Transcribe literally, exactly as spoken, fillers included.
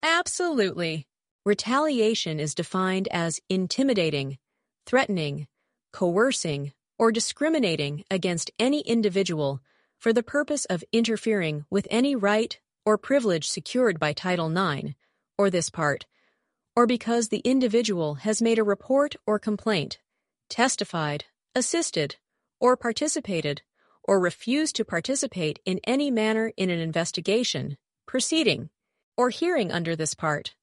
Absolutely. Retaliation is defined as intimidating, threatening, coercing, or discriminating against any individual for the purpose of interfering with any right or privilege secured by Title nine, or this part, or because the individual has made a report or complaint, testified, assisted, or participated, or refused to participate in any manner in an investigation, proceeding, or hearing under this part.